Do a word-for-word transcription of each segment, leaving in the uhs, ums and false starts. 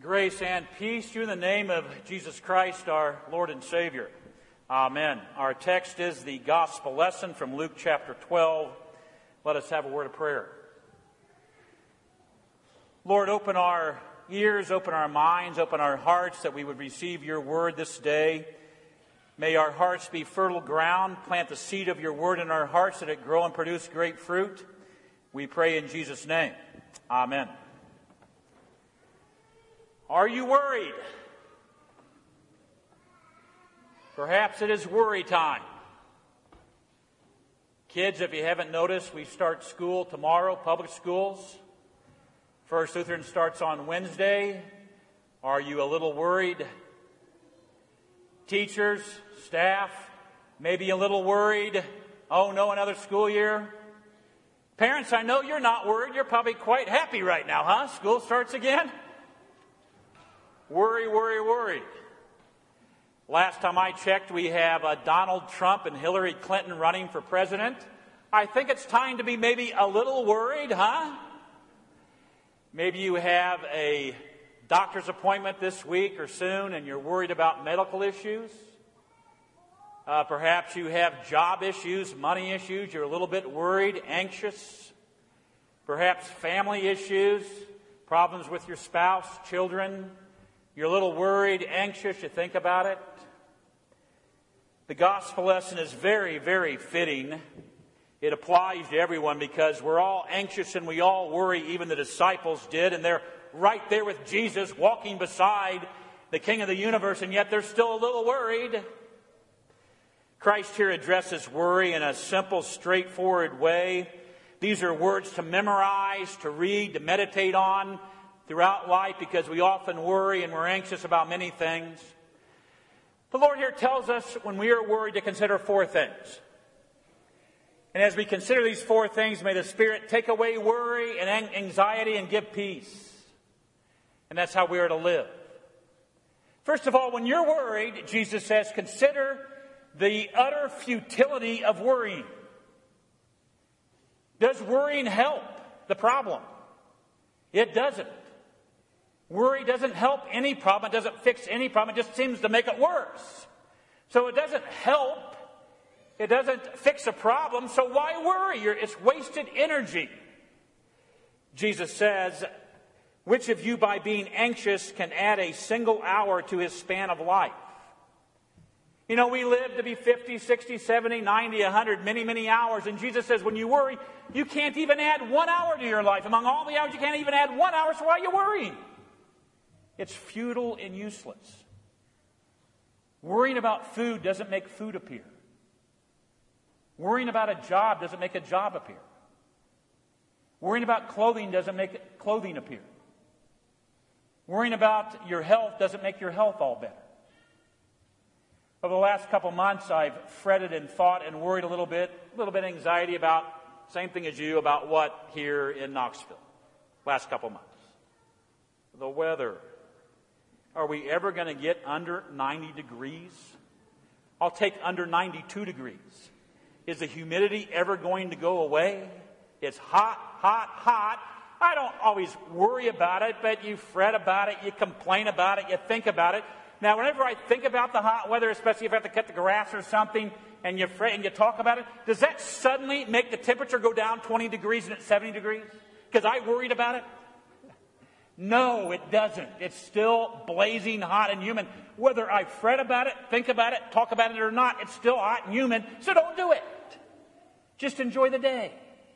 Grace and peace to you in the name of Jesus Christ, our Lord and Savior. Amen. Our text is the gospel lesson from Luke chapter twelve. Let us have a word of prayer. Lord, open our ears, open our minds, open our hearts that we would receive your word this day. May our hearts be fertile ground. Plant the seed of your word in our hearts that it grow and produce great fruit. We pray in Jesus' name. Amen. Are you worried? Perhaps it is worry time. Kids, if you haven't noticed, we start school tomorrow, public schools. First Lutheran starts on Wednesday. Are you a little worried? Teachers, staff, maybe a little worried. Oh no, another school year. Parents, I know you're not worried. You're probably quite happy right now, huh? School starts again. Worry, worry, worry. Last time I checked, we have uh, Donald Trump and Hillary Clinton running for president. I think it's time to be maybe a little worried, huh? Maybe you have a doctor's appointment this week or soon and you're worried about medical issues. Uh, perhaps you have job issues, money issues. You're a little bit worried, anxious. Perhaps family issues, problems with your spouse, children. You're a little worried, anxious, you think about it. The gospel lesson is very, very fitting. It applies to everyone because we're all anxious and we all worry. Even the disciples did, and they're right there with Jesus walking beside the King of the universe, and yet they're still a little worried. Christ here addresses worry in a simple, straightforward way. These are words to memorize, to read, to meditate on throughout life because we often worry and we're anxious about many things. The Lord here tells us when we are worried to consider four things. And as we consider these four things, may the Spirit take away worry and anxiety and give peace. And that's how we are to live. First of all, when you're worried, Jesus says, consider the utter futility of worrying. Does worrying help the problem? It doesn't. Worry doesn't help any problem. It doesn't fix any problem. It just seems to make it worse. So it doesn't help. It doesn't fix a problem. So why worry? It's wasted energy. Jesus says, which of you by being anxious can add a single hour to his span of life? You know, we live to be fifty, sixty, seventy, ninety, one hundred, many, many hours. And Jesus says when you worry, you can't even add one hour to your life. Among all the hours, you can't even add one hour. So why are you worrying? It's futile and useless. Worrying about food doesn't make food appear. Worrying about a job doesn't make a job appear. Worrying about clothing doesn't make clothing appear. Worrying about your health doesn't make your health all better. Over the last couple months, I've fretted and thought and worried a little bit, a little bit of anxiety about, same thing as you, about what here in Knoxville. Last couple months. The weather. Are we ever going to get under ninety degrees? I'll take under ninety-two degrees. Is the humidity ever going to go away? It's hot, hot, hot. I don't always worry about it, but you fret about it, you complain about it, you think about it. Now, whenever I think about the hot weather, especially if I have to cut the grass or something, and you fret and you talk about it, does that suddenly make the temperature go down twenty degrees and it's seventy degrees? Because I worried about it? No, it doesn't. It's still blazing hot and humid. Whether I fret about it, think about it, talk about it or not, it's still hot and humid, so don't do it. Just enjoy the day.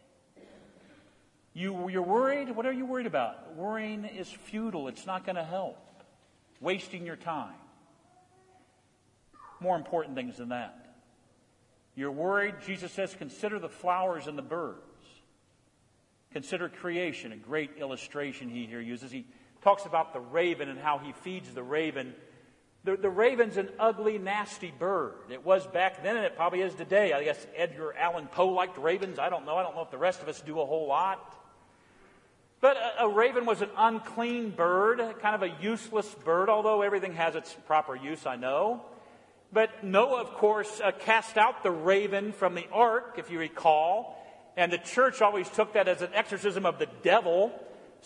You, you're worried? What are you worried about? Worrying is futile. It's not going to help. Wasting your time. More important things than that. You're worried, Jesus says, consider the flowers and the birds. Consider creation, a great illustration he here uses. He talks about the raven and how he feeds the raven. The, the raven's an ugly, nasty bird. It was back then and it probably is today. I guess Edgar Allan Poe liked ravens. I don't know. I don't know if the rest of us do a whole lot. But a, a raven was an unclean bird, kind of a useless bird, although everything has its proper use, I know. But Noah, of course, uh, cast out the raven from the ark, if you recall. And the church always took that as an exorcism of the devil.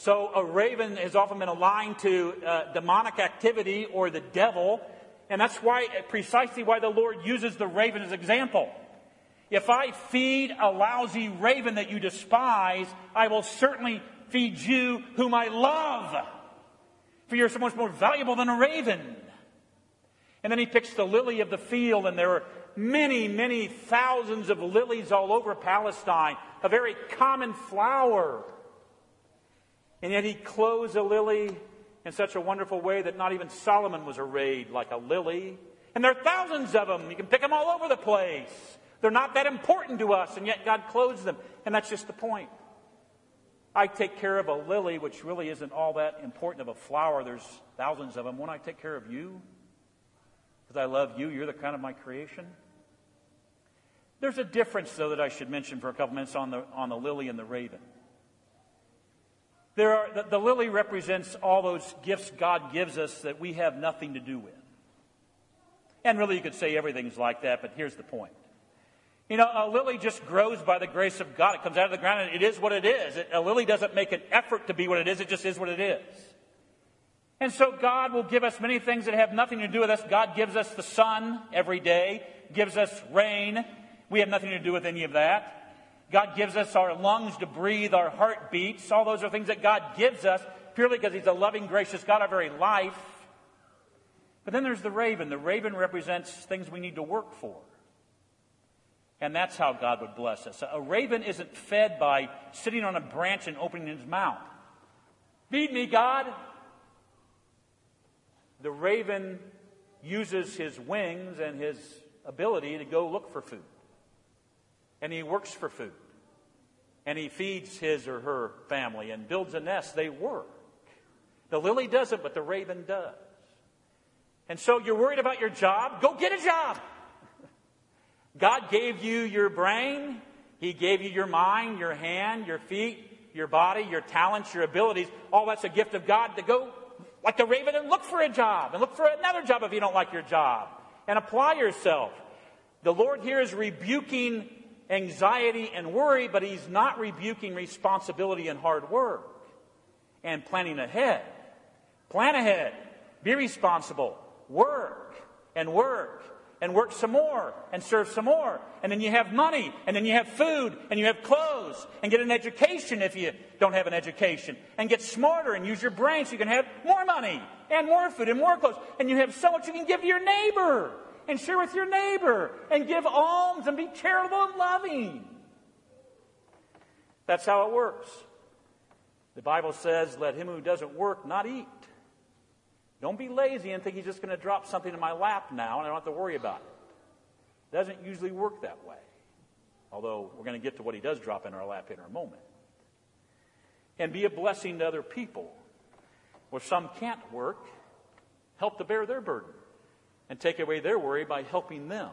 So a raven has often been aligned to uh, demonic activity or the devil. And that's why, precisely why the Lord uses the raven as an example. If I feed a lousy raven that you despise, I will certainly feed you whom I love. For you're so much more valuable than a raven. And then he picks the lily of the field, and there are many, many thousands of lilies all over Palestine, a very common flower. And yet he clothes a lily in such a wonderful way that not even Solomon was arrayed like a lily. And there are thousands of them. You can pick them all over the place. They're not that important to us, and yet God clothes them. And that's just the point. I take care of a lily, which really isn't all that important of a flower. There's thousands of them. Won't I take care of you? Because I love you. You're the crown of my creation. There's a difference, though, that I should mention for a couple minutes on the, on the lily and the raven. There are, the, the lily represents all those gifts God gives us that we have nothing to do with. And really you could say everything's like that, but here's the point. You know, a lily just grows by the grace of God. It comes out of the ground and it is what it is. It, a lily doesn't make an effort to be what it is. It just is what it is. And so God will give us many things that have nothing to do with us. God gives us the sun every day, gives us rain. We have nothing to do with any of that. God gives us our lungs to breathe, our heart beats. All those are things that God gives us purely because He's a loving, gracious God, our very life. But then there's the raven. The raven represents things we need to work for. And that's how God would bless us. A raven isn't fed by sitting on a branch and opening his mouth. Feed me, God. The raven uses his wings and his ability to go look for food. And he works for food. And he feeds his or her family and builds a nest. They work. The lily doesn't, but the raven does. And so you're worried about your job? Go get a job. God gave you your brain. He gave you your mind, your hand, your feet, your body, your talents, your abilities. All that's a gift of God to go like the raven and look for a job. And look for another job if you don't like your job. And apply yourself. The Lord here is rebuking anxiety and worry, but He's not rebuking responsibility and hard work and planning ahead. Plan ahead. Be responsible. Work and work and work some more and serve some more. And then you have money and then you have food and you have clothes and get an education if you don't have an education and get smarter and use your brain so you can have more money and more food and more clothes. And you have so much you can give to your neighbor. And share with your neighbor. And give alms and be charitable and loving. That's how it works. The Bible says, let him who doesn't work not eat. Don't be lazy and think he's just going to drop something in my lap now and I don't have to worry about it. It doesn't usually work that way. Although we're going to get to what he does drop in our lap in a moment. And be a blessing to other people. Where some can't work, help to bear their burden. And take away their worry by helping them.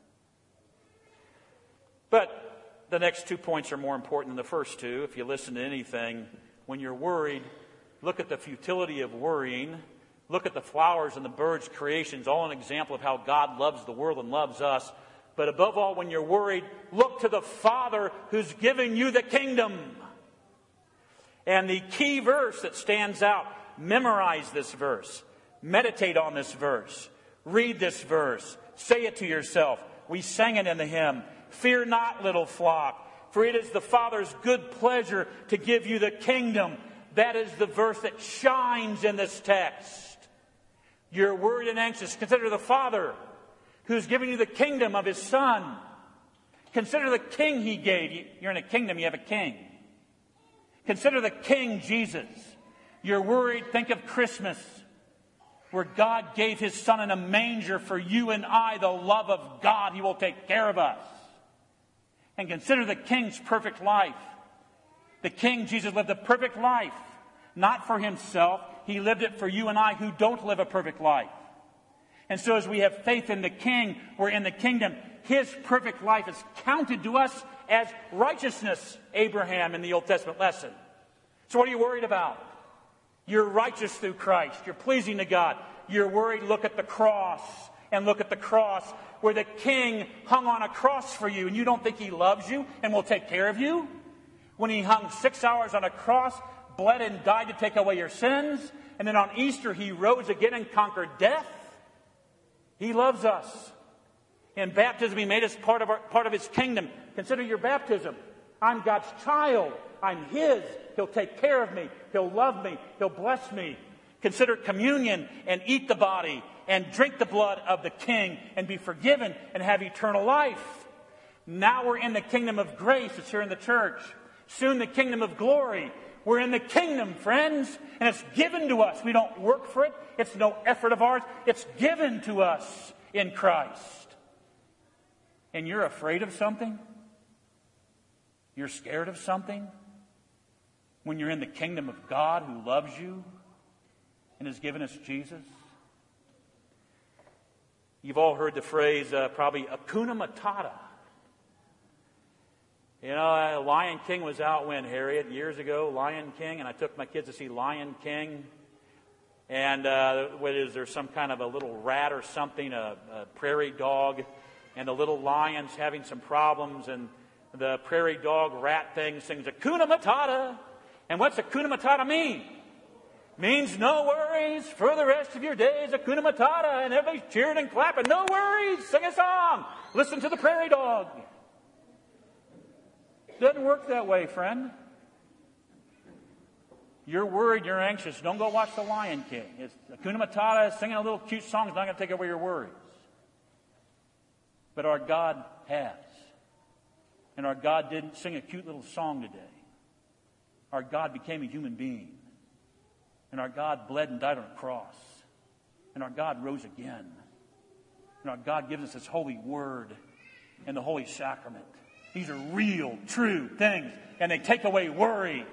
But the next two points are more important than the first two. If you listen to anything, when you're worried, look at the futility of worrying. Look at the flowers and the birds' creations, all an example of how God loves the world and loves us. But above all, when you're worried, look to the Father who's given you the kingdom. And the key verse that stands out, memorize this verse. Meditate on this verse. Read this verse. Say it to yourself. We sang it in the hymn. Fear not, little flock, for it is the Father's good pleasure to give you the kingdom. That is the verse that shines in this text. You're worried and anxious. Consider the Father who's given you the kingdom of His Son. Consider the King He gave you. You're in a kingdom, you have a king. Consider the King Jesus. You're worried, think of Christmas, where God gave His Son in a manger for you and I, the love of God. He will take care of us. And consider the King's perfect life. The King, Jesus, lived a perfect life. Not for Himself. He lived it for you and I who don't live a perfect life. And so as we have faith in the King, we're in the kingdom. His perfect life is counted to us as righteousness, Abraham in the Old Testament lesson. So what are you worried about? You're righteous through Christ. You're pleasing to God. You're worried, look at the cross. And look at the cross where the King hung on a cross for you. And you don't think He loves you and will take care of you? When He hung six hours on a cross, bled and died to take away your sins. And then on Easter, He rose again and conquered death. He loves us. In baptism, He made us part of, our, part of His kingdom. Consider your baptism. I'm God's child. I'm His. He'll take care of me. He'll love me. He'll bless me. Consider communion and eat the body and drink the blood of the King and be forgiven and have eternal life. Now we're in the kingdom of grace. It's here in the church. Soon the kingdom of glory. We're in the kingdom, friends, and it's given to us. We don't work for it. It's no effort of ours. It's given to us in Christ. And you're afraid of something? You're scared of something? When you're in the kingdom of God who loves you and has given us Jesus? You've all heard the phrase, uh, probably, Hakuna Matata. You know, uh, Lion King was out when, Harriet, years ago, Lion King, and I took my kids to see Lion King. And uh, what is there, some kind of a little rat or something, a, a prairie dog, and the little lion's having some problems, and the prairie dog rat thing sings Hakuna Matata. And what's Hakuna Matata mean? Means no worries for the rest of your days, Hakuna Matata. And everybody's cheering and clapping. No worries, sing a song. Listen to the prairie dog. Doesn't work that way, friend. You're worried, you're anxious. Don't go watch The Lion King. It's Hakuna Matata, singing a little cute song is not going to take away your worries. But our God has. And our God didn't sing a cute little song today. Our God became a human being. And our God bled and died on a cross. And our God rose again. And our God gives us His holy word and the holy sacrament. These are real, true things. And they take away worry.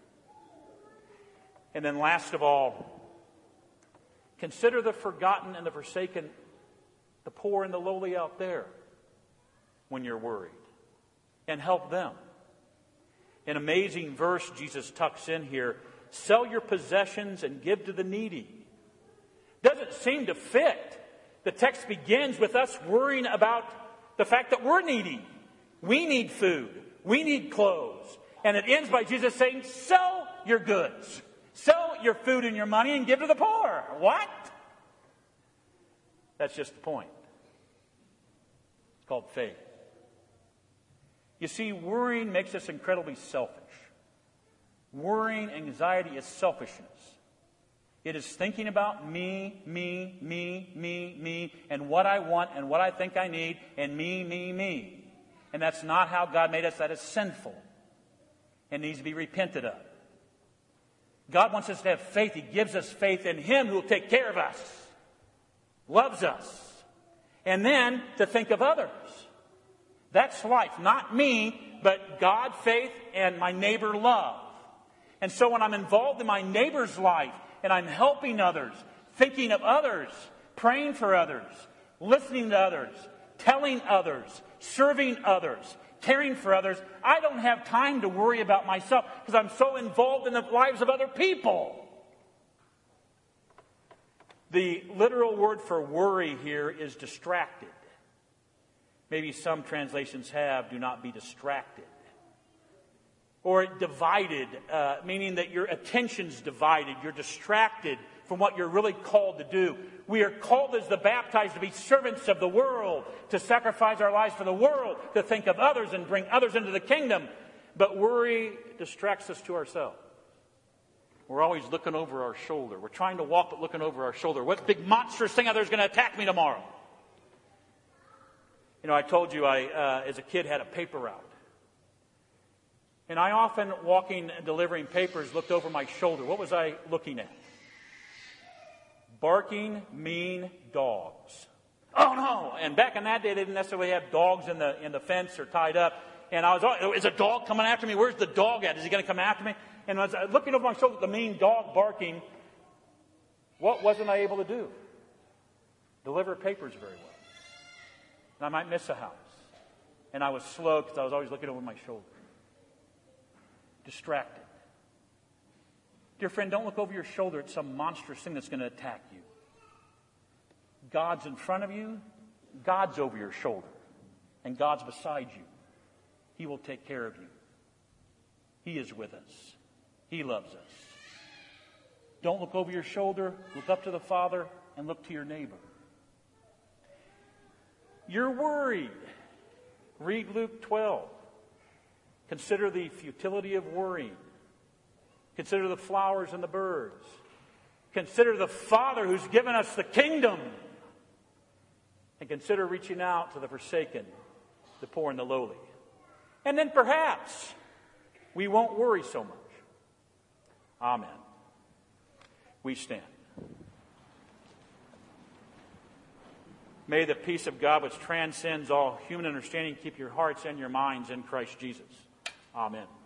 And then last of all, consider the forgotten and the forsaken, the poor and the lowly out there when you're worried. And help them. An amazing verse Jesus tucks in here. Sell your possessions and give to the needy. Doesn't seem to fit. The text begins with us worrying about the fact that we're needy. We need food. We need clothes. And it ends by Jesus saying, sell your goods. Sell your food and your money and give to the poor. What? That's just the point. It's called faith. You see, worrying makes us incredibly selfish. Worrying, anxiety is selfishness. It is thinking about me, me, me, me, me, and what I want and what I think I need, and me, me, me. And that's not how God made us. That is sinful and needs to be repented of. God wants us to have faith. He gives us faith in Him who will take care of us, loves us, and then to think of others. That's life. Not me, but God, faith, and my neighbor, love. And so when I'm involved in my neighbor's life, and I'm helping others, thinking of others, praying for others, listening to others, telling others, serving others, caring for others, I don't have time to worry about myself because I'm so involved in the lives of other people. The literal word for worry here is distracted. Maybe some translations have, do not be distracted. Or divided, uh, meaning that your attention's divided. You're distracted from what you're really called to do. We are called as the baptized to be servants of the world, to sacrifice our lives for the world, to think of others and bring others into the kingdom. But worry distracts us to ourselves. We're always looking over our shoulder. We're trying to walk but looking over our shoulder. What big monstrous thing out there is going to attack me tomorrow? You know, I told you I, uh, as a kid, had a paper route. And I often, walking and delivering papers, looked over my shoulder. What was I looking at? Barking, mean dogs. Oh, no! And back in that day, they didn't necessarily have dogs in the in the fence or tied up. And I was, oh, is a dog coming after me? Where's the dog at? Is he going to come after me? And I was looking over my shoulder at the mean dog barking. What wasn't I able to do? Deliver papers very well. And I might miss a house. And I was slow because I was always looking over my shoulder. Distracted. Dear friend, don't look over your shoulder at some monstrous thing that's going to attack you. God's in front of you. God's over your shoulder. And God's beside you. He will take care of you. He is with us. He loves us. Don't look over your shoulder. Look up to the Father and look to your neighbor. You're worried. Read Luke twelve. Consider the futility of worrying. Consider the flowers and the birds. Consider the Father who's given us the kingdom. And consider reaching out to the forsaken, the poor and the lowly. And then perhaps we won't worry so much. Amen. We stand. May the peace of God, which transcends all human understanding, keep your hearts and your minds in Christ Jesus. Amen.